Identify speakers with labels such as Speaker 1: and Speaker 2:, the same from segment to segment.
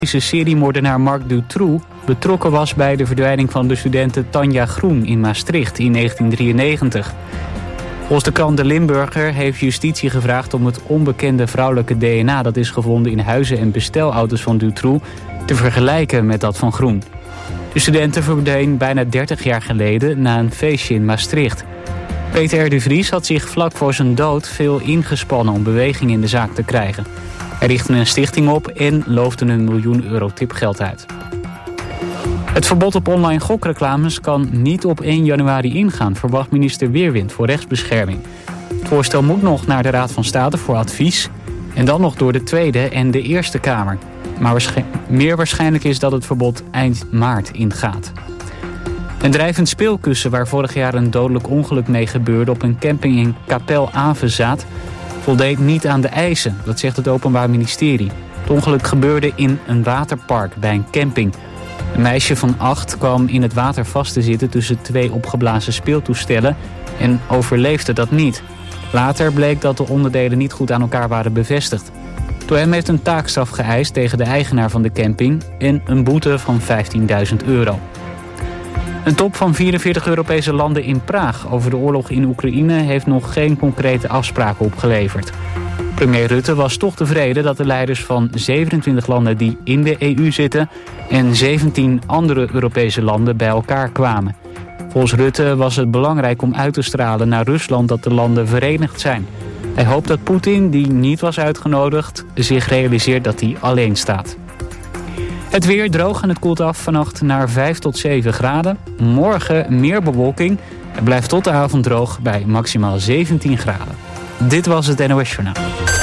Speaker 1: seriemoordenaar Marc Dutroux betrokken was bij de verdwijning van de studente Tanja Groen in Maastricht in 1993. Volgens de krant De Limburger heeft justitie gevraagd om het onbekende vrouwelijke DNA dat is gevonden in huizen en bestelauto's van Dutroux te vergelijken met dat van Groen. De studente verdween bijna 30 jaar geleden na een feestje in Maastricht. Peter R. de Vries had zich vlak voor zijn dood veel ingespannen om beweging in de zaak te krijgen. Hij richtte een stichting op en loofde een €1 miljoen tipgeld uit. Het verbod op online gokreclames kan niet op 1 januari ingaan, verwacht minister Weerwind voor rechtsbescherming. Het voorstel moet nog naar de Raad van State voor advies en dan nog door de Tweede en de Eerste Kamer. Maar meer waarschijnlijk is dat het verbod eind maart ingaat. Een drijvend speelkussen waar vorig jaar een dodelijk ongeluk mee gebeurde op een camping in Kapel-Avezaath voldeed niet aan de eisen, dat zegt het Openbaar Ministerie. Het ongeluk gebeurde in een waterpark bij een camping. Een meisje van 8 kwam in het water vast te zitten tussen 2 opgeblazen speeltoestellen en overleefde dat niet. Later bleek dat de onderdelen niet goed aan elkaar waren bevestigd. Het OM heeft een taakstraf geëist tegen de eigenaar van de camping en een boete van €15.000. Een top van 44 Europese landen in Praag over de oorlog in Oekraïne heeft nog geen concrete afspraken opgeleverd. Premier Rutte was toch tevreden dat de leiders van 27 landen die in de EU zitten en 17 andere Europese landen bij elkaar kwamen. Volgens Rutte was het belangrijk om uit te stralen naar Rusland dat de landen verenigd zijn. Hij hoopt dat Poetin, die niet was uitgenodigd, zich realiseert dat hij alleen staat. Het weer droog en het koelt af vannacht naar 5 tot 7 graden. Morgen meer bewolking. Het blijft tot de avond droog bij maximaal 17 graden. Dit was het NOS Journaal.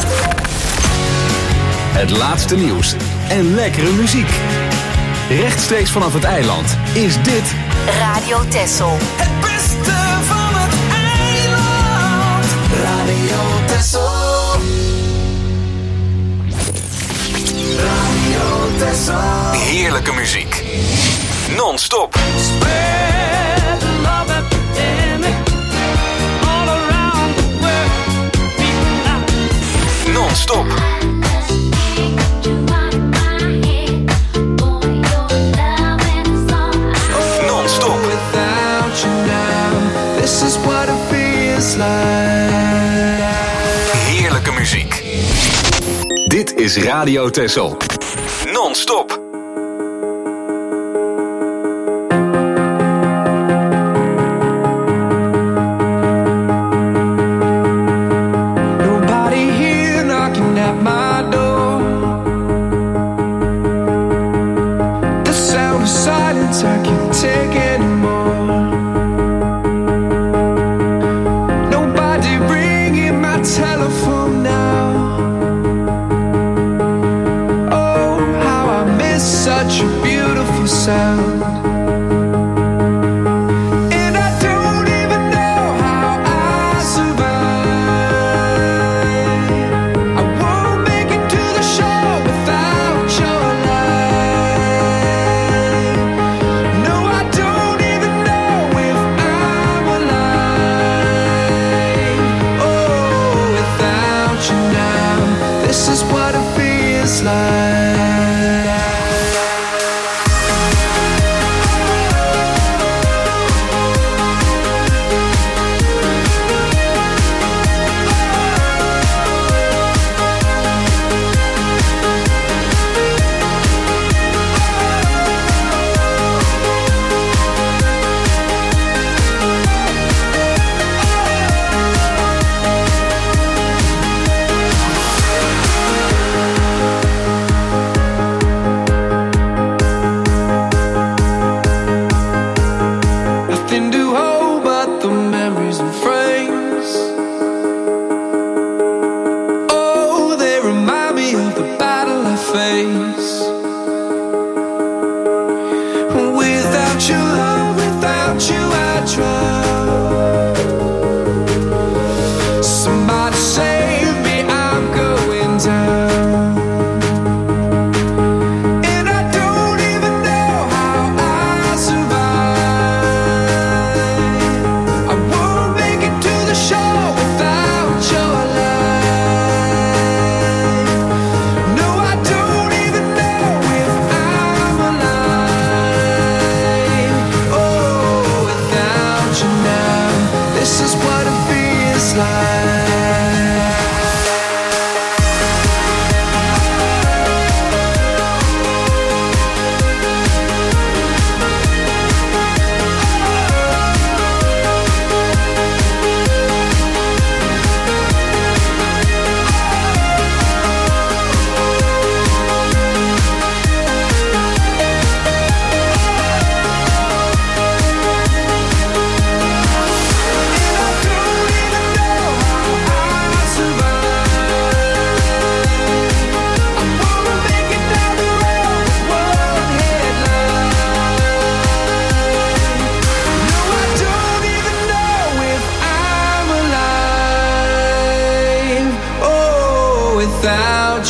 Speaker 2: Het laatste nieuws en lekkere muziek. Rechtstreeks vanaf het eiland is dit
Speaker 3: Radio Texel.
Speaker 4: Het beste van het eiland. Radio Texel. Radio Texel.
Speaker 2: heerlijke muziek. Non-stop.
Speaker 4: Spread the love epidemic all around the world. People now.
Speaker 2: Non-stop. Non-stop.
Speaker 4: Without you now, this is what it feels like.
Speaker 2: Heerlijke muziek. Dit is Radio Texel. Non-stop.
Speaker 4: Nobody here knocking at my door. The sound of silence I can't take anymore. Nobody ringing my telephone now. Oh, how I miss such a beautiful sound. And I don't even know how I survive. I won't make it to the show without your light. No, I don't even know if I'm alive. Oh, without you now, this is what it feels like. Nothing to hold but the memories and frames. Oh, they remind me of the battle I face. Without your love, without you I drown. Somebody save me, I'm going down. And I don't even know how I survive. I won't make it to the show without your light. No, I don't even know if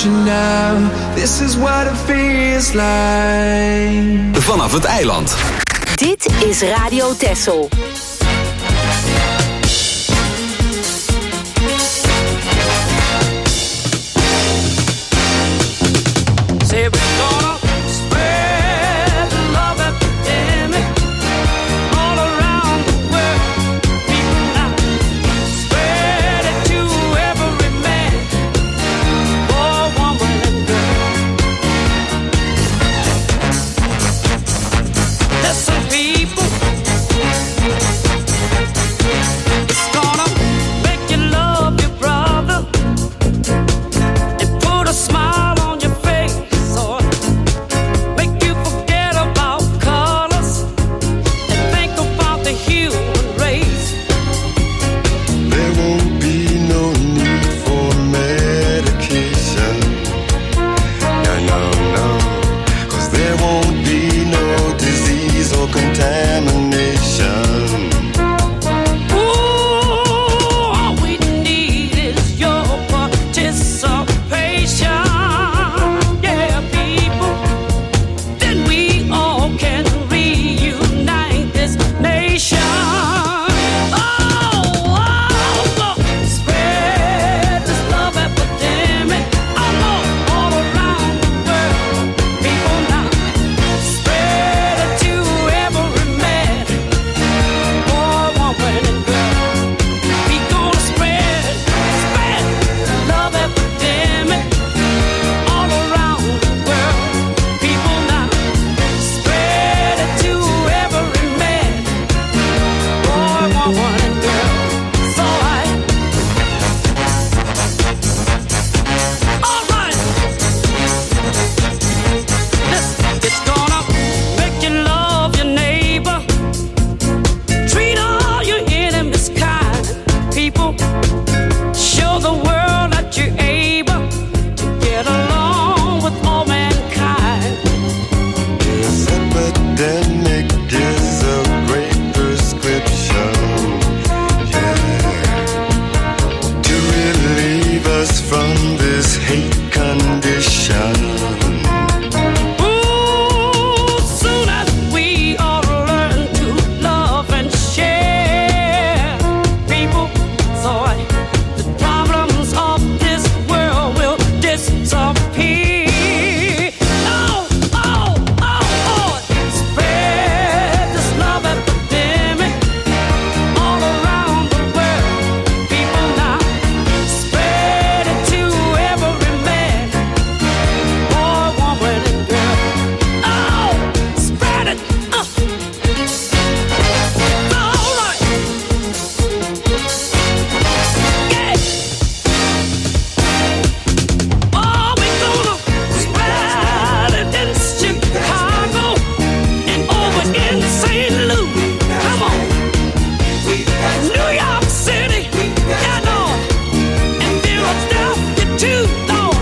Speaker 4: you now. This is what it feels like.
Speaker 2: Vanaf het eiland.
Speaker 3: Dit is Radio Texel.
Speaker 5: Say we're gonna spread the love epidemic all around the world. People now spread it to every man, boy, woman, and girl. There's some people it's gonna make you love your brother and put a smile on your face. Make you forget about colors and think about the human race.
Speaker 6: There won't be no need for medication. No, 'cause there won't be no disease or contamination.
Speaker 5: Ooh, all we need is your participation. Yeah, people. Then we all can reunite this nation. Spread this love epidemic all around the world. People now, spread it to every man, boy, woman, and girl. We gonna spread love epidemic all around the world. People now, spread it to every man, boy, woman, and girl. So all right. It's gonna make you love your neighbor. Treat all your enemies kind. People, show the world that you're able to get along with all mankind.
Speaker 6: This epidemic is a great prescription, to relieve us from this hate condition.
Speaker 5: Ooh, soon as we all learn to love and share, people, so the problems of this world will disappear. Spread this love epidemic all around the world. People now, spread it to every man, boy, woman, and girl. Spread it. All right. Yeah. Oh, we gonna spread it in Chicago and over in St. Louis. Come on. New York City, yeah, Lord. And Philadelphia too, Lord.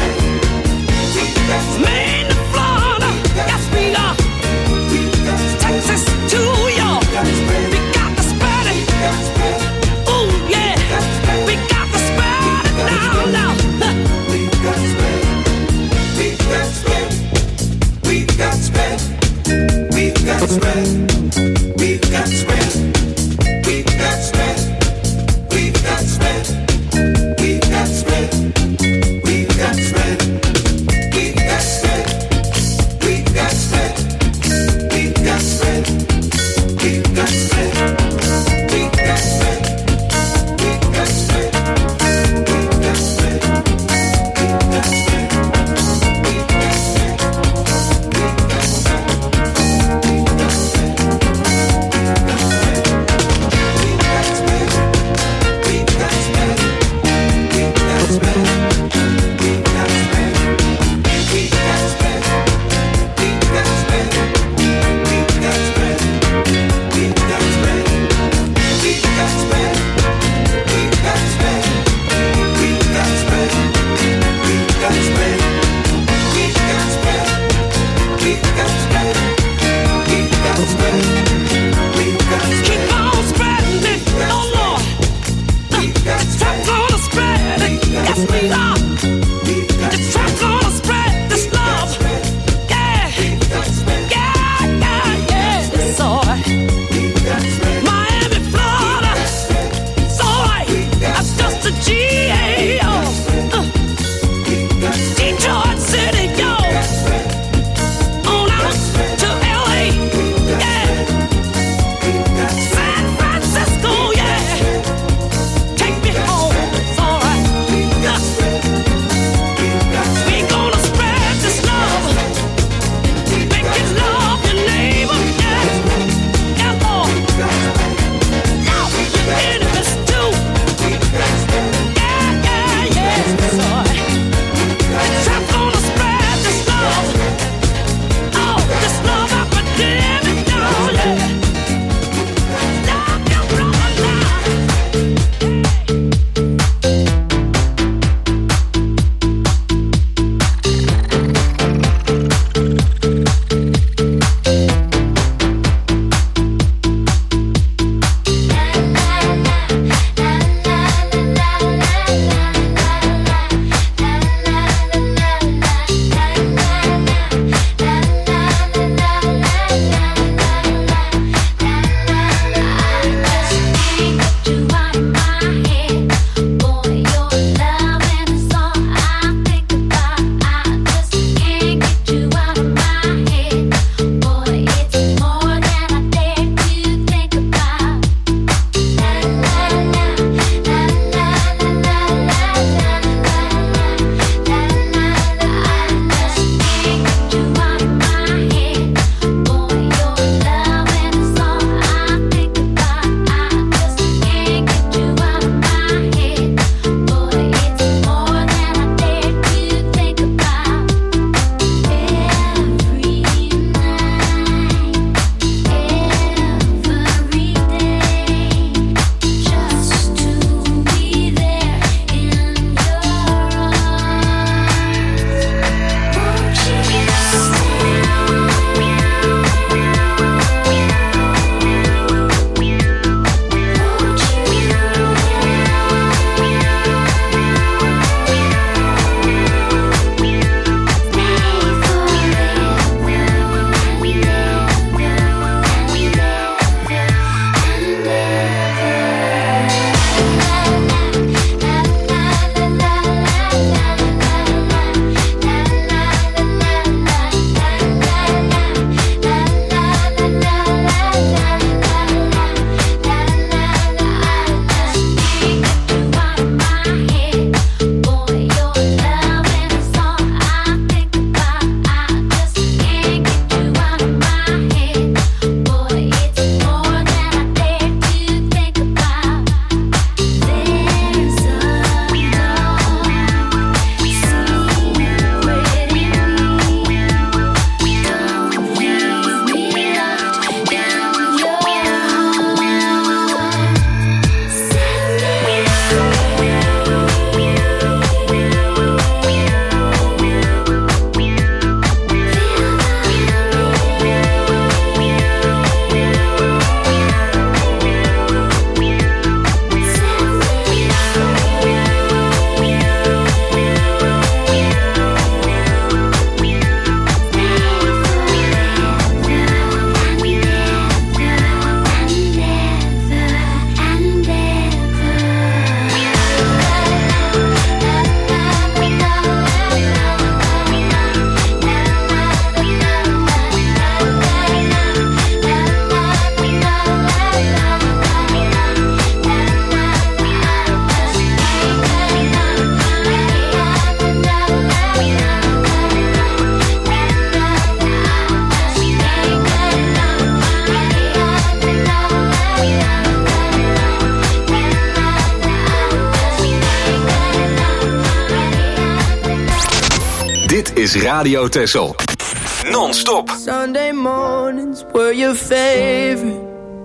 Speaker 5: Maine to Florida, yes we are. Texas to York, we got to spread it. Ooh, yeah, we got to spread it now.
Speaker 4: We've got spread. We've got spread. We've got spread. We've got spread. We've got spread. We've got spread. We've got spread. We've got spread. We've got spread. We've got spread. We've got spread. We've got spread. We've got spread. We've got spread. We've got spread. We've got spread. We've got spread. We've got spread.
Speaker 2: Dit is Radio Texel. Non-stop.
Speaker 7: Sunday mornings were your favorite.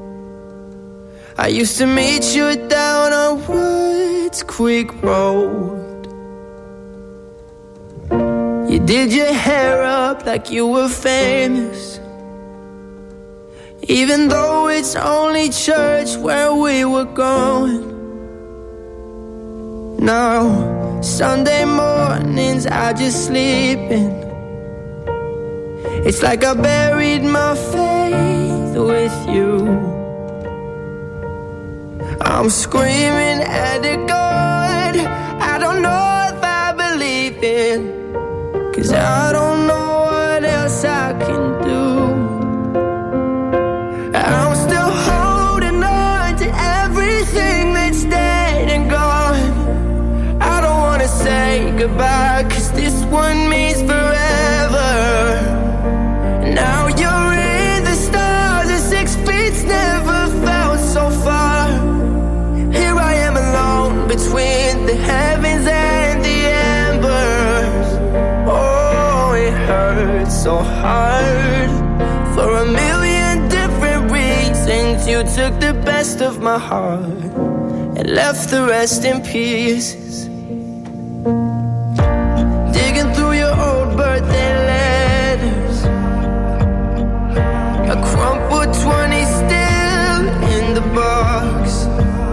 Speaker 7: I used to meet you down on Woods Creek Road. You did your hair up like you were famous, even though it's only church where we were going. Now, Sunday mornings I just sleep in. It's like I buried my faith with you. I'm screaming at a God I don't know if I believe in, 'cause I don't know what else I can do. I'm still holding on to everything that's dead and gone. I don't wanna say goodbye, 'cause this one means forever. Now you're in the stars and 6 feet's never felt so far. Here I am alone between the heavens and the embers. Oh, it hurts so hard. For a million different reasons, you took the best of my heart and left the rest in pieces. Digging through your old birthday letters, a crumpled 20 still in the box.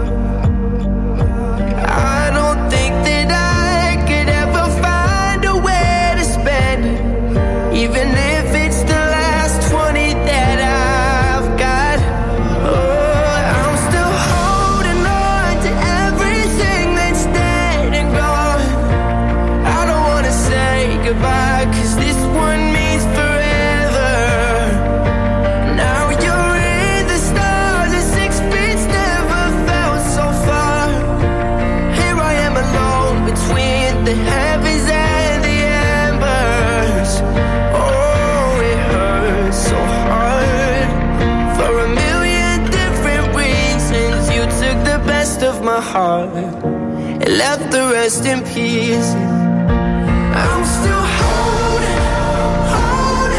Speaker 7: I don't think that I could ever find a way to spend it, even if it's the last 20 that I've got. Oh, I'm still holding on to everything that's dead and gone. I don't wanna say goodbye, 'cause this one means forever. Now you're in the stars and 6 feet's never felt so far. Here I am alone between the heavens and the embers. Oh, it hurts so hard. For a million different reasons, you took the best of my heart and left the rest in pieces. I'm still holding on.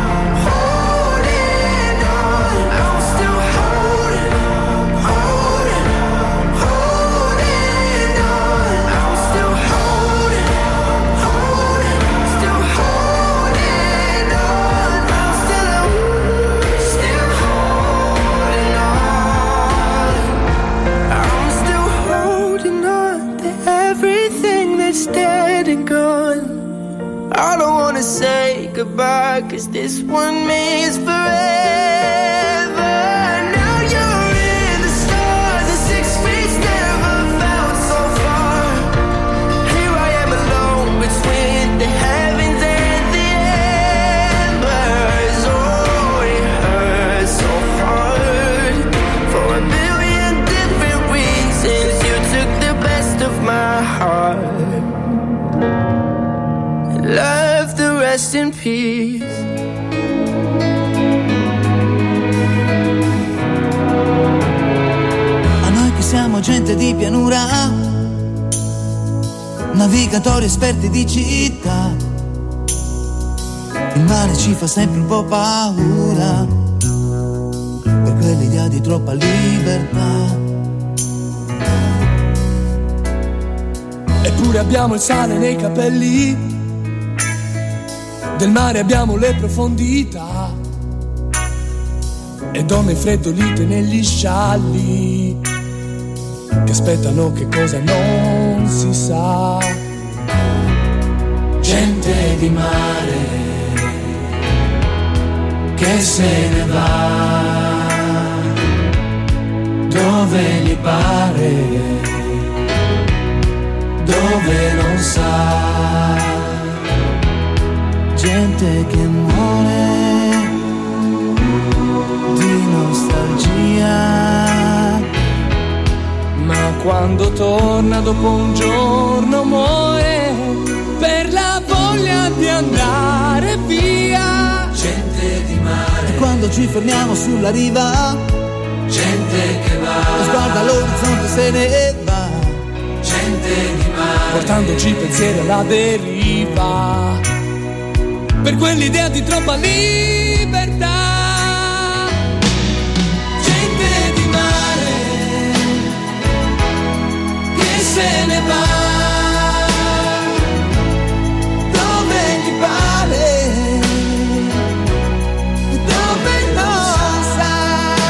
Speaker 7: I'm still holding on. I'm still holding on. Still holding on. I'm still holding on. I'm still holding on to everything that's dead and gone. I don't wanna say goodbye, 'cause this one means forever. Now you're in the stars and 6 feet's never felt so far. Here I am alone between the heavens and the embers. Oh, it hurts so hard. For a million different reasons, you took the best of my heart, left the rest in peace.
Speaker 8: A noi che siamo gente di pianura, navigatori esperti di città, il mare ci fa sempre un po' paura, per quell'idea di troppa libertà.
Speaker 9: Eppure abbiamo il sale nei capelli, del mare abbiamo le profondità, e donne freddolite negli scialli che aspettano che cosa non si sa. Gente di mare che se ne va dove gli pare, dove non sa.
Speaker 8: Gente che muore di nostalgia,
Speaker 9: ma quando torna dopo un giorno muore per la voglia di andare via.
Speaker 8: Gente di mare, e quando ci fermiamo sulla riva,
Speaker 9: gente che va,
Speaker 8: sguarda l'orizzonte se ne va.
Speaker 9: Gente di mare, portandoci pensieri alla deriva. per quell'idea di troppa libertà. Gente di mare che se ne va dove gli pare, dove non sa.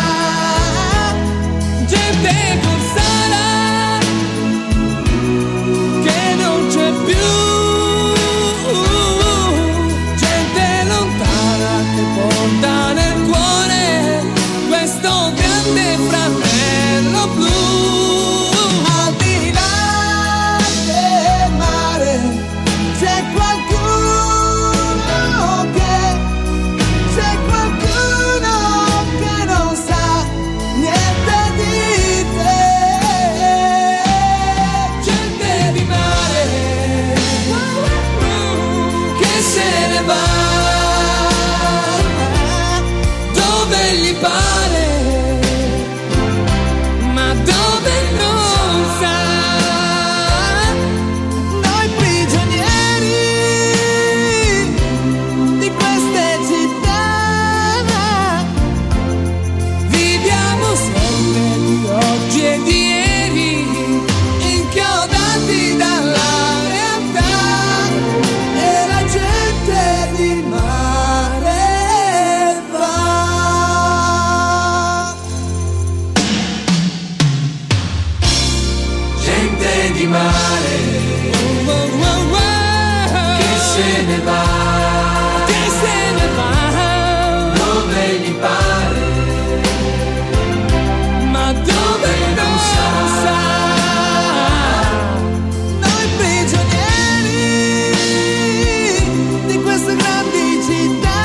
Speaker 9: Gente corsara che non c'è più, gente lontana che porta nel cuore questo grande fratello blu. Al di là del mare c'è qualcuno che non sa niente di te. Gente di mare che se ne va dove gli pare, ma dove non sa. Noi prigionieri di queste città viviamo sempre di oggi e di ieri, inchiodati dalla realtà, e la gente di mare va. Gente di mare che se ne va, dove gli pare, ma dove non sa. Noi prigionieri di queste grandi città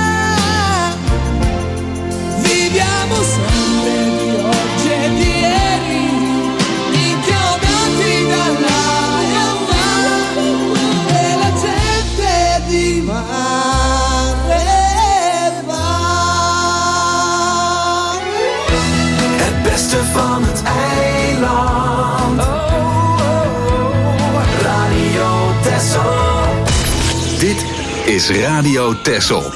Speaker 9: viviamo sempre di oggi e di ieri, inchiodati dalla realtà, e la gente di mare va.
Speaker 2: Het beste van het eiland. Radio Texel. Dit is Radio Texel.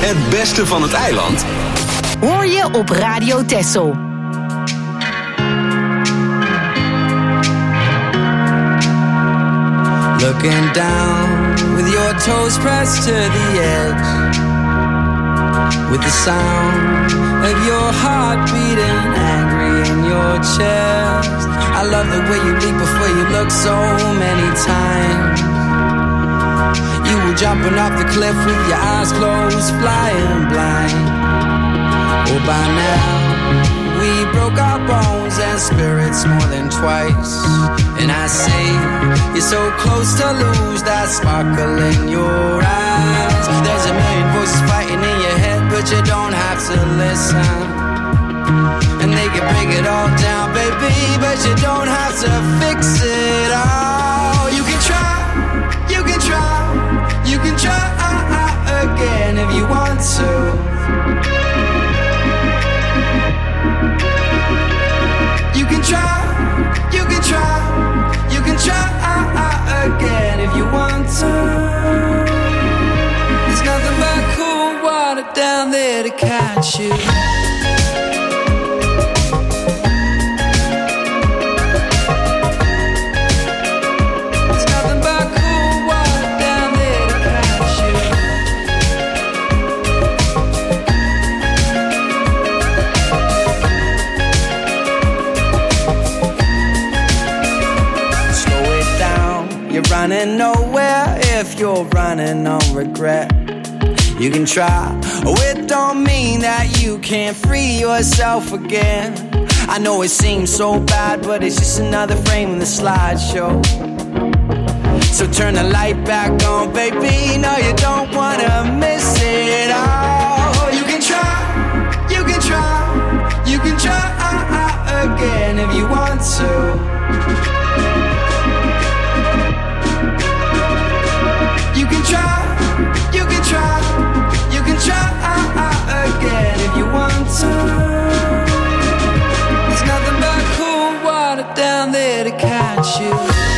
Speaker 2: Het beste van het eiland
Speaker 3: hoor je op Radio Texel.
Speaker 10: Looking down with your toes pressed to the edge, with the sound of your heart beating angry in your chest. I love the way you leap before you look so many times. You were jumping off the cliff with your eyes closed, flying blind. Oh, by now we broke our bones and spirits more than twice. And I say, you're so close to lose that sparkle in your eyes. There's a million voices fighting in your head, but you don't have to listen. And they can break it all down, baby, but you don't have to fix it all. You can try, you can try, you can try again if you want to. You can try, you can try, you can try again if you want to. There's nothing but cool water down there to catch you. There's nothing but cool water down there to catch you. You're running nowhere if you're running on regret. You can try, oh, it don't mean that you can't free yourself again. I know it seems so bad, but it's just another frame in the slideshow. So turn the light back on, baby. No, you don't wanna miss it all. You can try, you can try, you can try again if you want to. You can try, you can try, you can try again if you want to. There's nothing but cool water down there to catch you.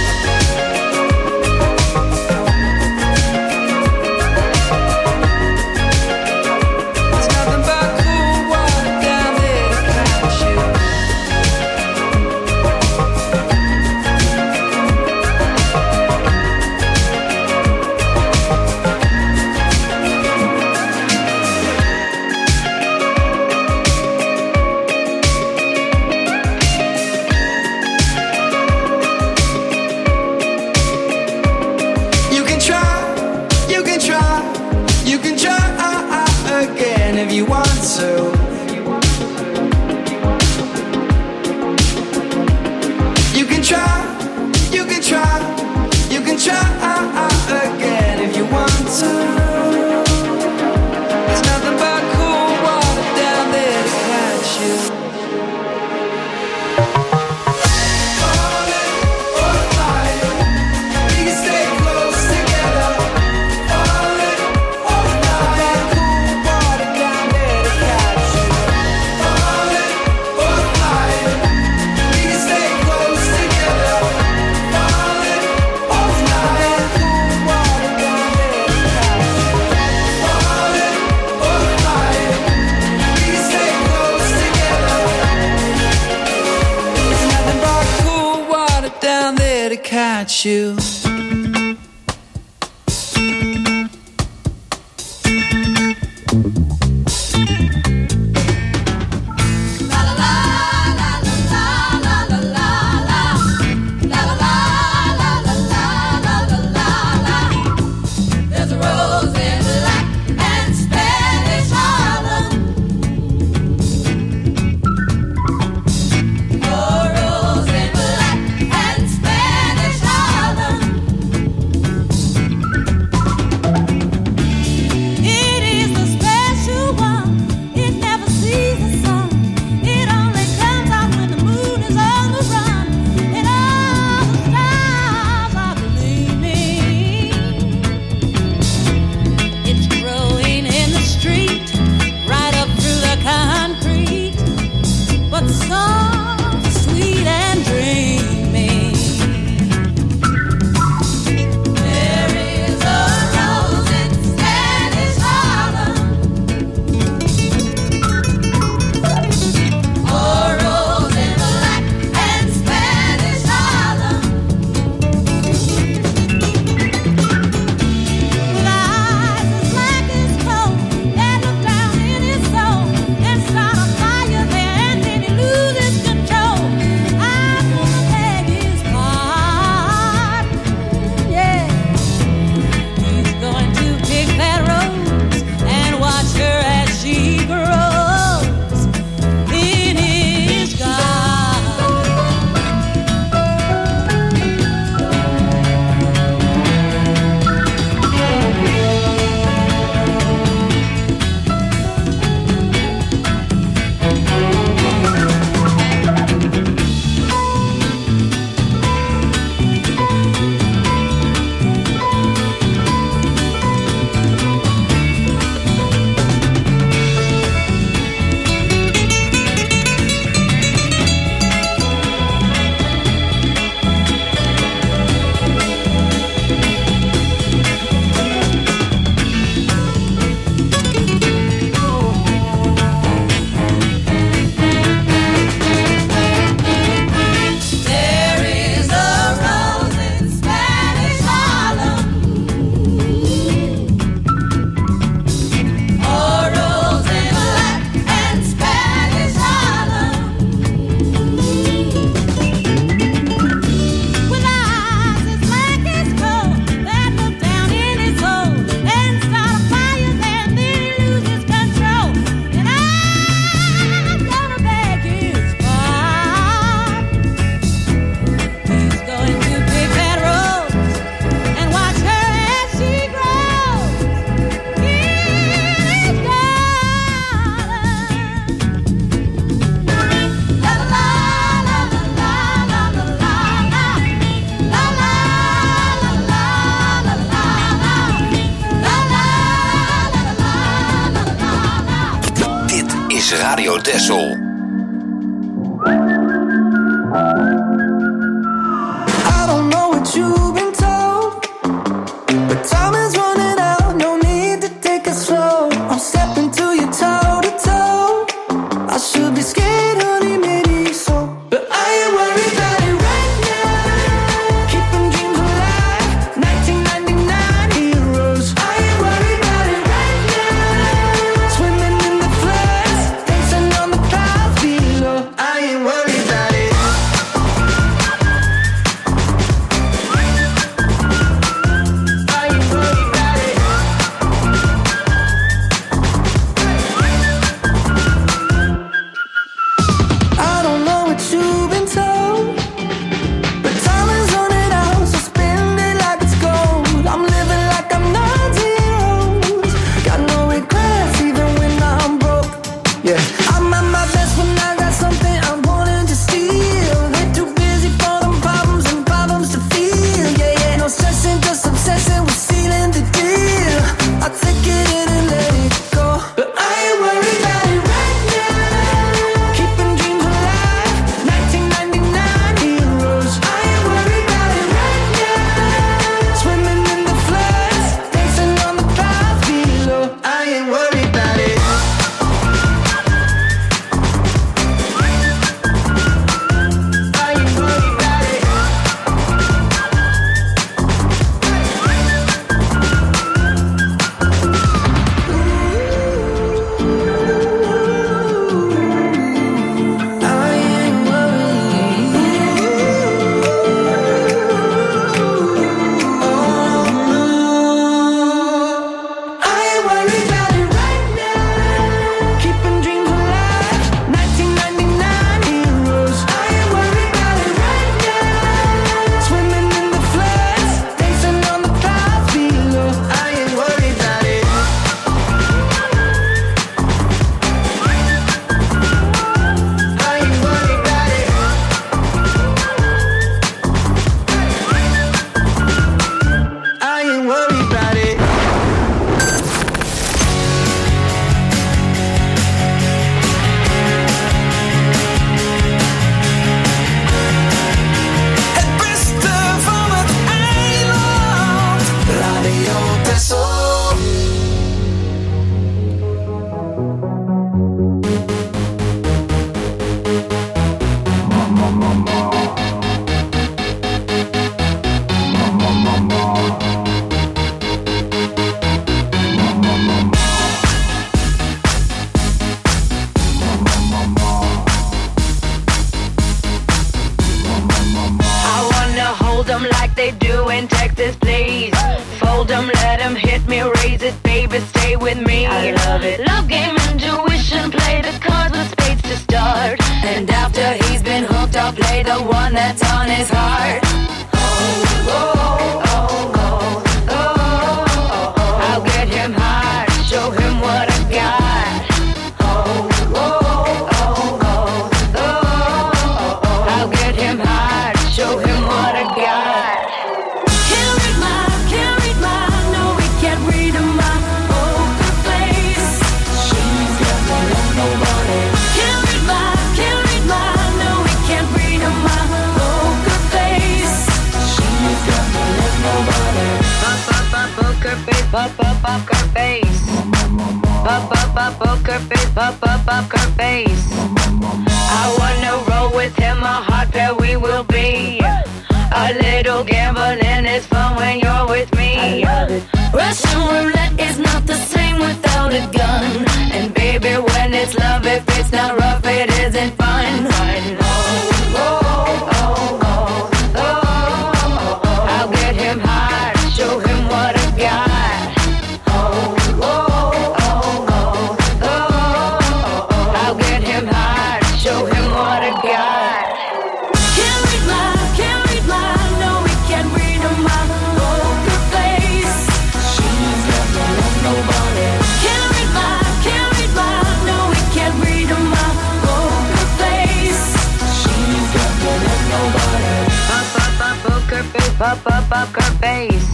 Speaker 10: You.
Speaker 11: Harlem.
Speaker 2: is Radio Texel.
Speaker 7: I don't know what you've been told, but time is running out, no need to take it slow. I'm stepping to you toe to toe. I should be scared, honey, maybe so, but I ain't worried about it right now. Keeping dreams alive, 1999 heroes. I ain't worried about it right now. Swimming in the floods, dancing on the clouds below. I ain't worried about it. I don't know what you've been told, but time is running out, so spend it like it's gold. I'm living like I'm 9 zeros. Got no regrets even when I'm broke. Yeah, I'm at my best when I got something I'm wanting to steal. Way too busy for them problems and problems to feel. Yeah, yeah, no stressing, just obsessing with sealing the deal. I take it in and let it go, but I ain't worried about it right now. Keeping dreams alive, 1999 heroes. I ain't worried about it right now. Swimming in the floods, dancing on the clouds below. I ain't worried about it. I ain't worried about it. I ain't worried about it right now. Keeping dreams alive, 1999 heroes. I ain't worried about it right now. Swimming in the floods, dancing on the clouds below. I ain't worried about it. I ain't worried about it. I ain't worried about it. Het beste van het eiland. Radio Texel.
Speaker 11: I wanna hold them like they do in Texas, please. Fold them, let them hit me, raise it, baby, stay with me. I love it. Love game, intuition, play the cards with spades to start. And after he's been hooked, I'll play the one that's on his heart. I'll get him hard, show him what I got. I'll get him hard, show him what I got. Can't read my, no, we can't read my poker face. She's got no love, nobody. Can't read my, no, we can't read my poker face. She's got no love, nobody. Poker face, poker face. Poker face, poker face. I wanna roll with him, a hot pair we will be. A little gambling is fun when you're with me. Russian roulette is not the same without a gun. And baby, when it's love, if it's not rough, it isn't fun. I'll get him hard, show him what I got. I'll get him hard, show him what I got. Can't read my, no, we can't read my poker face. She's got no love, nobody. Can't read my, no, we can't read my poker face. She's got no love, nobody. Poker face, poker face.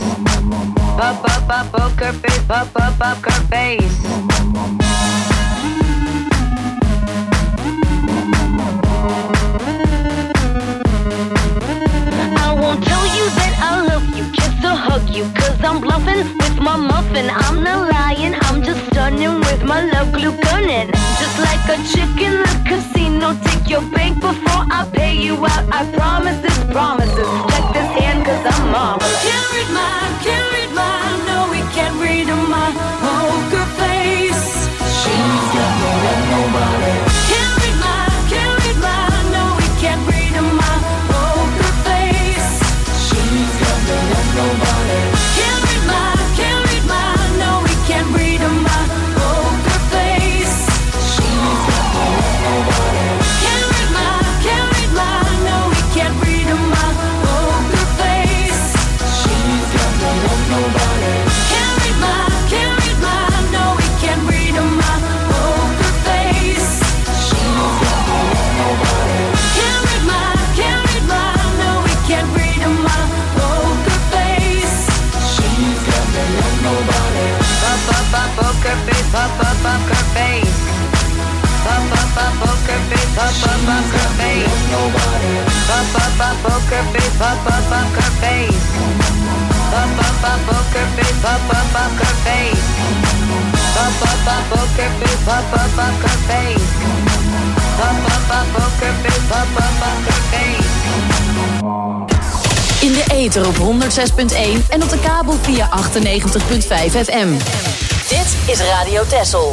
Speaker 11: Poker face, poker face. I won't tell you that I love you, kiss or hug you, cause I'm bluffing with my muffin. I'm not lying, I'm just stunning with my love glue gunning. Just like a chick in the casino, take your bank before I pay you out. I promise this promises. Check this hand cause I'm marvelous. Can't read mine, no we can't read my poker face. She's got me like nobody. Can't read mine, no we can't read my poker face. She's got me like nobody. Can't read mine, no we can't read my poker face. She's got me like nobody. Can't read mine, no we can't read my poker face. She's got me like nobody. Can't read mine, no we can't read my poker face. She's got me like nobody. Can't read mine, no we can't read my poker face. She's got me like nobody. Poker face, poker face. Poker face, poker face. Nobody. Poker face, poker face. Poker face, poker face. Poker face, poker face. Poker face, poker face.
Speaker 3: In de ether op 106.1 en op de kabel via 98.5 FM. Dit is Radio Texel.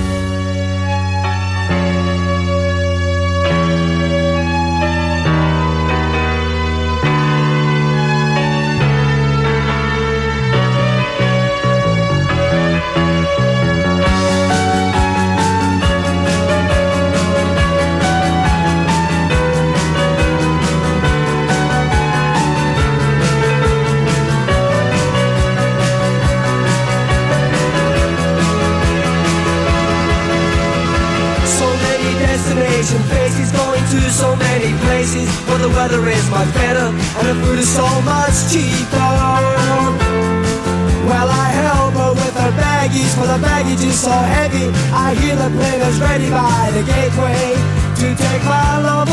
Speaker 12: So many places where the weather is much better and the food is so much cheaper. Well, I help her with her baggies, for the baggage is so heavy. I hear the players ready by the gateway to take my love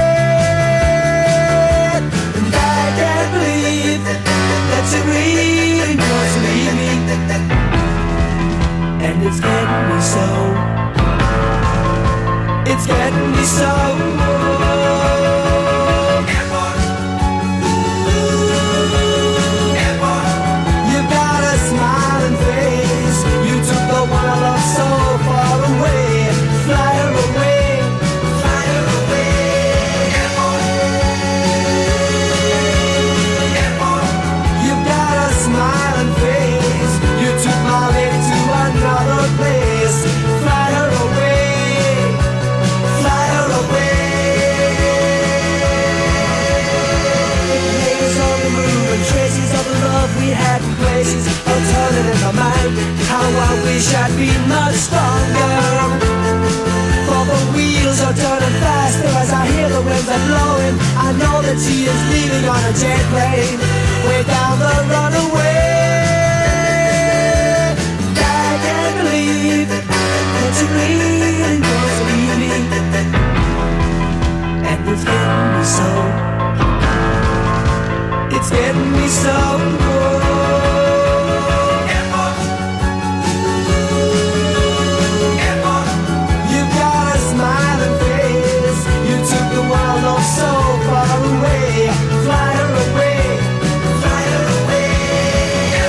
Speaker 12: away. And I can't believe that she really wants to leave me. And it's getting me so. It's getting me so. You've got a smiling face. You took the one I love so far away. Fly her away, fly her away. You've got a smiling face. You took my lady to another place. Fly her away. Traces of the love we had in places are turning in my mind. How I wish I'd be much stronger. For the wheels are turning faster as I hear the winds are blowing. I know that she is leaving on a jet plane way down the runaway. I can't believe that she really wants to leave me. And it's getting me so. It's getting me so You've got a smiling face. You took the world off so far away. Fly her away, fly her away.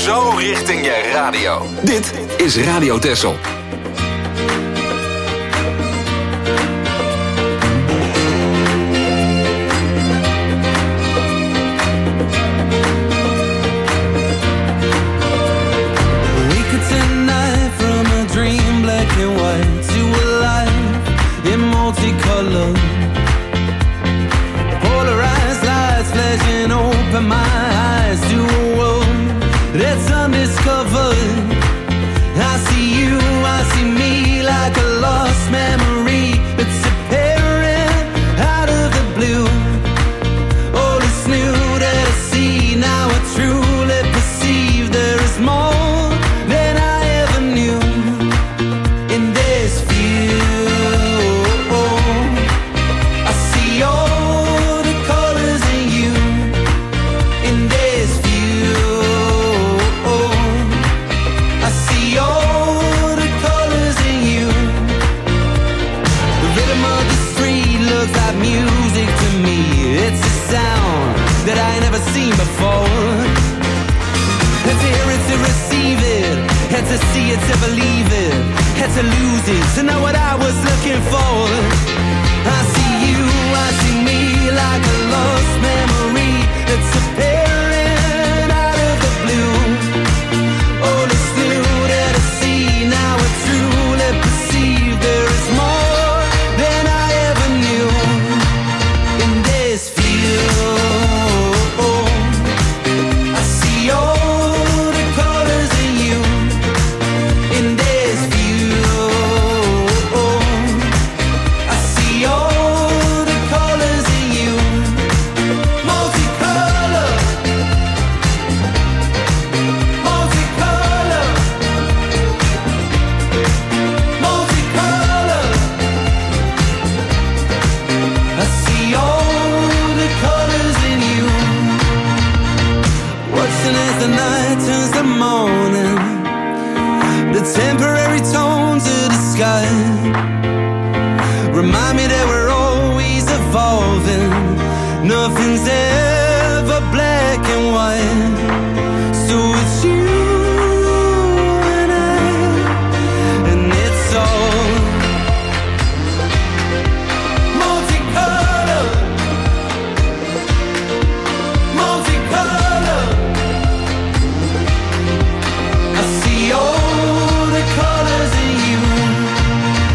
Speaker 2: zo richting je radio. Dit is Radio Texel.
Speaker 10: Multicolor, polarized lights flashing open my eyes to a world that's undiscovered. I see you, I see me like a lost memory that's appearing out of the blue. All is new that I see now, I truly perceive there is more than I ever knew in this view. That I ain't never seen before. Had to hear it to receive it, had to see it to believe it, had to lose it to know what I was looking for. I see you, I see me like a lost memory that's appearing out of the blue. All is new that I see now, I truly perceive there is more than I ever knew in this field. Temporary tones of the sky remind me that we're always evolving. Nothing's ever black and white. So it's you and I, and it's all multicolor, multicolor. I see all colors in you.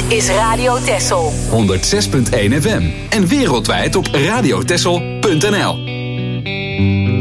Speaker 3: is Radio Texel.
Speaker 2: 106.1 FM en wereldwijd op radiotexel.nl.